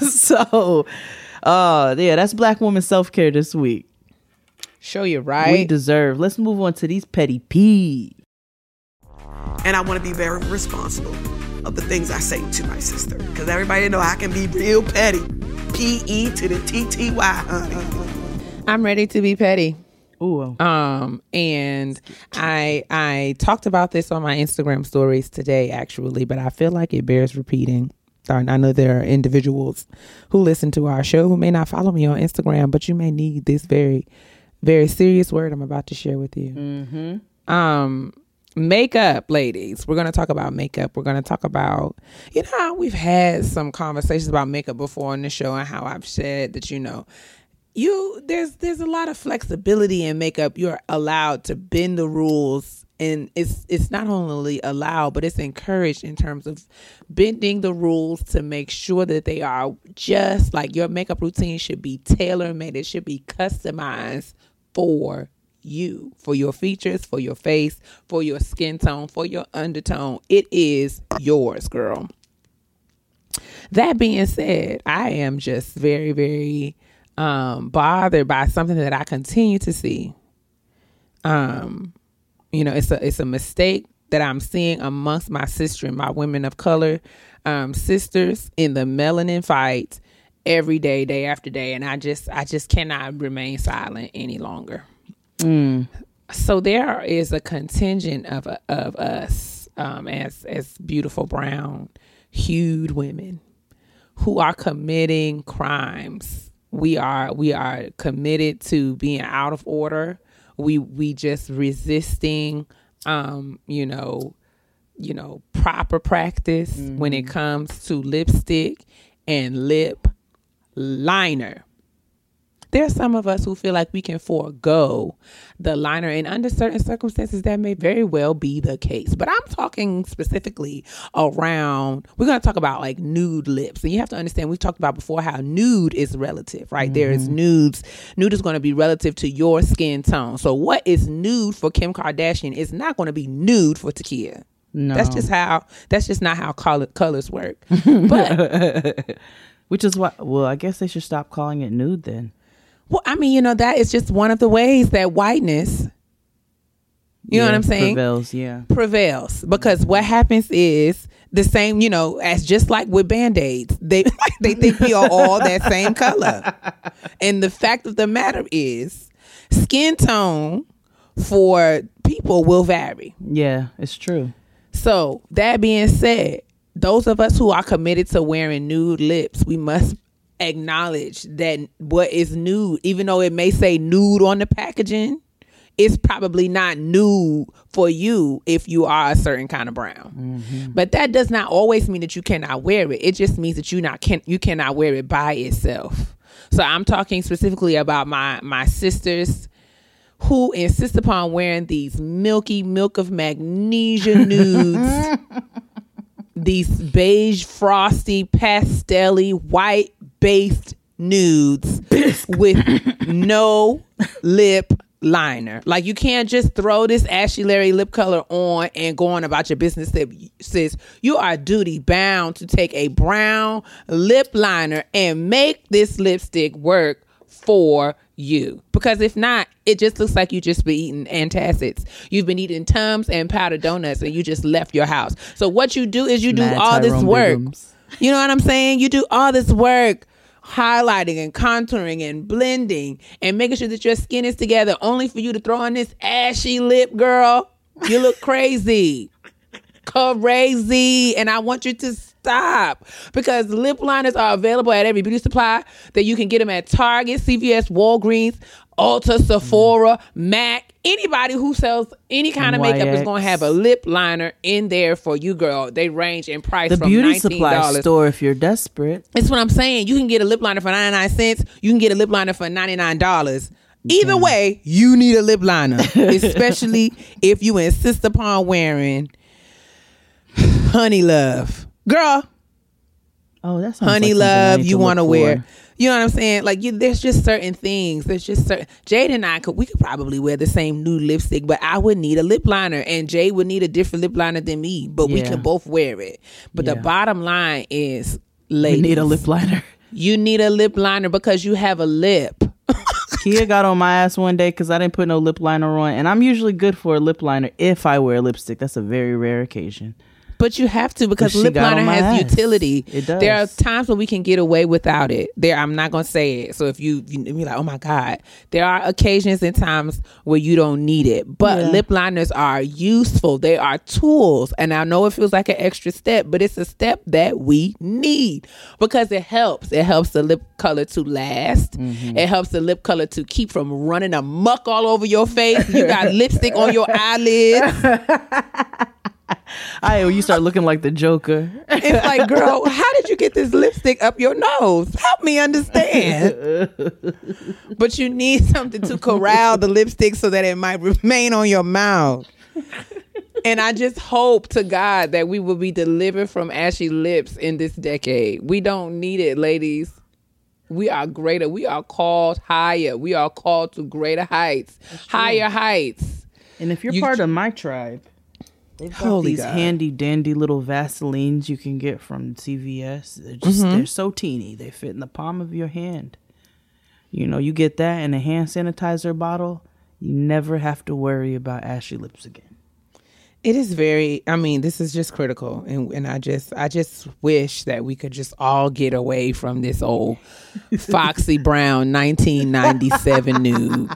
that's Black woman self-care this week.
Show you right.
We deserve. Let's move on to these petty peeves.
And I want to be very responsible of the things I say to my sister. Because everybody know I can be real petty. P-E to the T-T-Y, honey.
I'm ready to be petty.
Ooh.
And I talked about this on my Instagram stories today, actually, but I feel like it bears repeating. I know there are individuals who listen to our show who may not follow me on Instagram, but you may need this very, very serious word I'm about to share with you. Mm-hmm. Makeup, ladies. We're going to talk about makeup. We're going to talk about, you know, how we've had some conversations about makeup before on the show and how I've said that, you know, there's a lot of flexibility in makeup. You're allowed to bend the rules, and it's not only allowed, but it's encouraged in terms of bending the rules to make sure that they are just like your makeup routine should be tailor-made. It should be customized for you, for your features, for your face, for your skin tone, for your undertone. It is yours, girl. That being said, I am just very, very bothered by something that I continue to see. You know, it's a mistake that I'm seeing amongst my sister and my women of color sisters in the melanin fight every day, day after day, and I just cannot remain silent any longer. So there is a contingent of us as beautiful brown hued women who are committing crimes. We are committed to being out of order. We just resisting, proper practice when it comes to lipstick and lip liner. There are some of us who feel like we can forego the liner, and under certain circumstances, that may very well be the case. But I'm talking specifically around, we're going to talk about like nude lips. And you have to understand, we've talked about before how nude is relative, right? There is nudes. Nude is going to be relative to your skin tone. So what is nude for Kim Kardashian is not going to be nude for Takia.
No.
That's just not how colors work. But
which is why, well, I guess they should stop calling it nude then.
Well, I mean, that is just one of the ways that whiteness, you know what I'm saying? Prevails. Because what happens is the same, as just like with Band-Aids, they think we are all that same color. And the fact of the matter is skin tone for people will vary.
Yeah, it's true.
So that being said, those of us who are committed to wearing nude lips, we must acknowledge that what is nude, even though it may say nude on the packaging, it's probably not nude for you if you are a certain kind of brown. But that does not always mean that you cannot wear it. It just means that you cannot wear it by itself. So I'm talking specifically about my sisters who insist upon wearing these milky milk of magnesia nudes, these beige, frosty, pastel-y, white based nudes with no lip liner. Like, you can't just throw this Ashley Larry lip color on and go on about your business. Sis, you are duty bound to take a brown lip liner and make this lipstick work for you. Because if not, it just looks like you just been eating antacids. You've been eating Tums and powdered donuts and you just left your house. So what you do is you do all this work. You know what I'm saying? You do all this work highlighting and contouring and blending and making sure that your skin is together only for you to throw on this ashy lip, girl. You look crazy. Crazy. And I want you to stop, because lip liners are available at every beauty supply. That you can get them at Target, CVS, Walgreens, Ulta, Sephora, MAC. Anybody who sells any kind of makeup is going to have a lip liner in there for you, girl. They range in price from $19. The beauty supply
store, if you're desperate.
That's what I'm saying. You can get a lip liner for 99 cents. You can get a lip liner for $99. Either way, you need a lip liner, especially if you insist upon wearing Honey Love. Girl.
Oh, that's
Honey Love you want to wear. You know what I'm saying? Like, there's just certain things. There's just certain. Jade and I we could probably wear the same nude lipstick, but I would need a lip liner, and Jade would need a different lip liner than me. But we could both wear it. But the bottom line is, ladies,
you need a lip liner.
You need a lip liner because you have a lip.
Kia got on my ass one day because I didn't put no lip liner on, and I'm usually good for a lip liner if I wear lipstick. That's a very rare occasion.
But you have to, because
She
lip
got
liner
on my
has
ass.
utility.
It does.
There are times when we can get away without it. I'm not going to say it. So if you be like, oh my God, there are occasions and times where you don't need it. But lip liners are useful. They are tools. And I know it feels like an extra step, but it's a step that we need because it helps. It helps the lip color to last. It helps the lip color to keep from running amok all over your face. You got lipstick on your eyelids.
You start looking like the Joker.
It's like, girl, how did you get this lipstick up your nose? Help me understand. But you need something to corral the lipstick so that it might remain on your mouth. And I just hope to God that we will be delivered from ashy lips in this decade. We don't need it, ladies. We are greater. We are called higher. We are called to greater heights, higher heights.
And if you're part of my tribe, they've got these handy dandy little Vaselines you can get from CVS. They're so teeny. They fit in the palm of your hand. You know, you get that in a hand sanitizer bottle, you never have to worry about ashy lips again.
It is this is just critical. And I just wish that we could just all get away from this old Foxy Brown 1997 nude.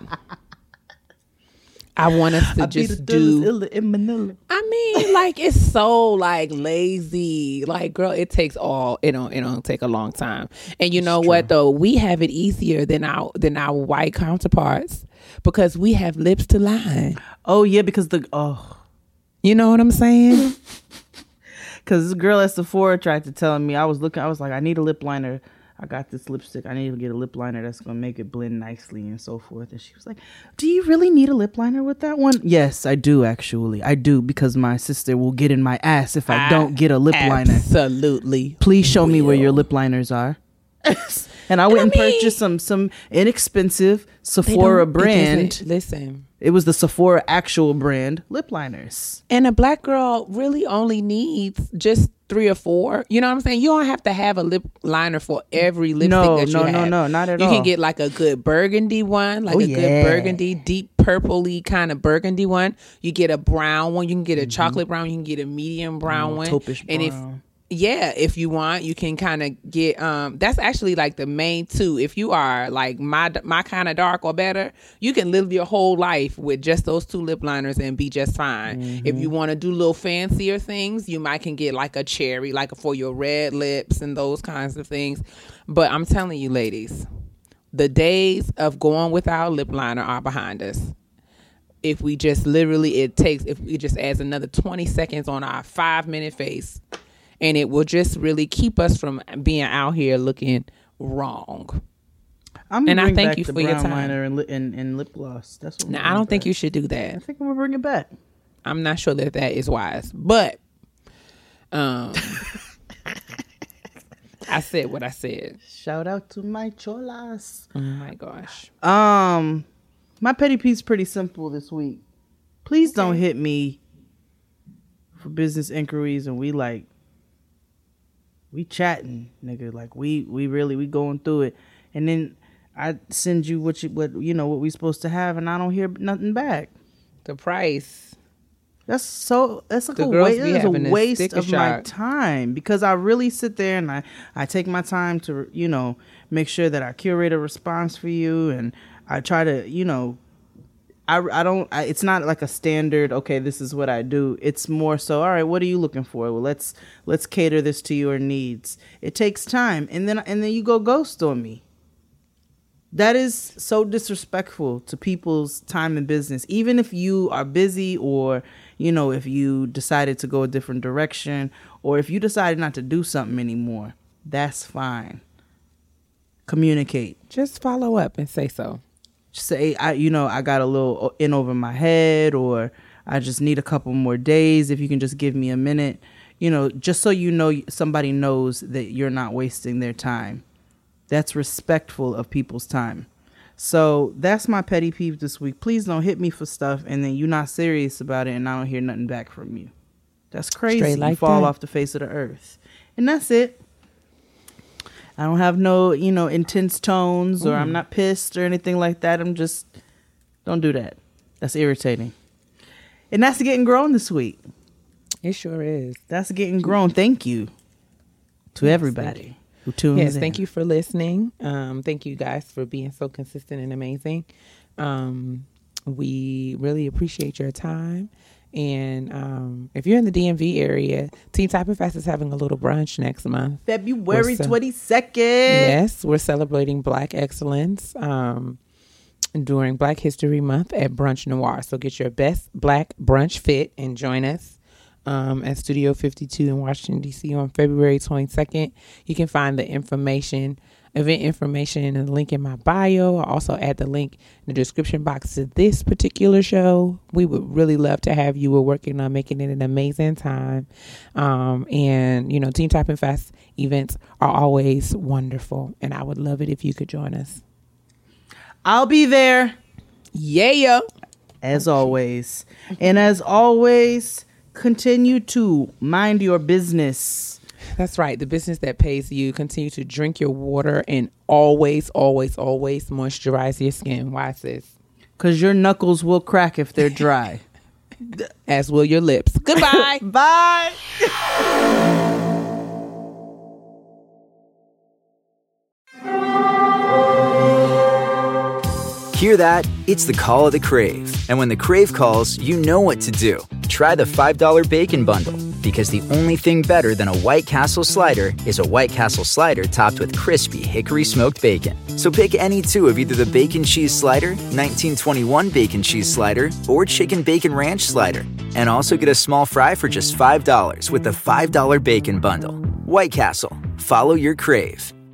I want us to just do. It's so like lazy. Like, girl, it takes it don't take a long time. And you know what though? We have it easier than our white counterparts because we have lips to line.
Oh yeah, because
you know what I'm saying?
Because this girl at Sephora tried to tell me, I was like, I need a lip liner. I got this lipstick. I need to get a lip liner that's going to make it blend nicely and so forth. And she was like, do you really need a lip liner with that one? Yes, I do, actually. I do, because my sister will get in my ass if I don't get a lip liner.
Absolutely.
Please show me where your lip liners are. And I went and purchased some inexpensive Sephora brand.
Listen.
It was the Sephora actual brand lip liners.
And a black girl really only needs just 3 or 4. You know what I'm saying? You don't have to have a lip liner for every lipstick that you have.
No, not at all.
You can get like a good burgundy one, good burgundy, deep purpley kind of burgundy one. You get a brown one. You can get a chocolate brown. You can get a medium brown one.
Taupish brown.
If you want, you can kind of get that's actually like the main 2. If you are like my kind of dark or better, you can live your whole life with just those 2 lip liners and be just fine. If you want to do little fancier things, you might can get like a cherry, like for your red lips and those kinds of things. But I'm telling you, ladies, the days of going without lip liner are behind us. If we just if we just adds another 20 seconds on our 5-minute face, and it will just really keep us from being out here looking wrong.
And I thank you for your time. Liner and lip gloss. That's what.
Now I don't think you should do that.
I think I'm gonna bring it back.
I'm not sure that is wise, but I said what I said.
Shout out to my cholas.
Oh my gosh.
My petty peeve's pretty simple this week. Please don't hit me for business inquiries and we chatting, nigga. Like we going through it, and then I send you what we supposed to have, and I don't hear nothing back.
The price.
That's like a waste of my time, because I really sit there and I take my time to make sure that I curate a response for you, and I try to it's not like a standard, okay, this is what I do. It's more so, all right, what are you looking for? Well, let's cater this to your needs. It takes time, and then you go ghost on me. That is so disrespectful to people's time and business. Even if you are busy, or if you decided to go a different direction, or if you decided not to do something anymore, that's fine. Communicate.
Just follow up and say so.
Say, I got a little in over my head, or I just need a couple more days. If you can just give me a minute, just so somebody knows that you're not wasting their time. That's respectful of people's time. So that's my petty peeve this week. Please don't hit me for stuff and then you're not serious about it and I don't hear nothing back from you. That's crazy. You fall off the face of the earth. And that's it. I don't have no, intense tones, or I'm not pissed or anything like that. I'm just, don't do that. That's irritating. And that's Getting Grown this week.
It sure is.
That's Getting Grown. Thank you to everybody who tunes in.
Yes, thank you for listening. Thank you guys for being so consistent and amazing. We really appreciate your time. And if you're in the DMV area, Teen Typing Fast is having a little brunch next month.
February 22nd.
Yes, we're celebrating Black excellence during Black History Month at Brunch Noir. So get your best Black brunch fit and join us at Studio 52 in Washington, D.C. on February 22nd. You can find the event information in the link in my bio. I'll also add the link in the description box to this particular show. We would really love to have you. We're working on making it an amazing time. And, Teen Typing Fast events are always wonderful. And I would love it if you could join us.
I'll be there.
Yeah.
As always. And as always, continue to mind your business.
That's right. The business that pays you. Continue to drink your water and always, always, always moisturize your skin. Why, sis?
Because your knuckles will crack if they're dry.
As will your lips. Goodbye.
Bye.
Hear that? It's the call of the Crave. And when the Crave calls, you know what to do. Try the $5 Bacon Bundle. Because the only thing better than a White Castle slider is a White Castle slider topped with crispy hickory smoked bacon. So pick any two of either the Bacon Cheese Slider, 1921 Bacon Cheese Slider, or Chicken Bacon Ranch Slider. And also get a small fry for just $5 with the $5 Bacon Bundle. White Castle. Follow your crave.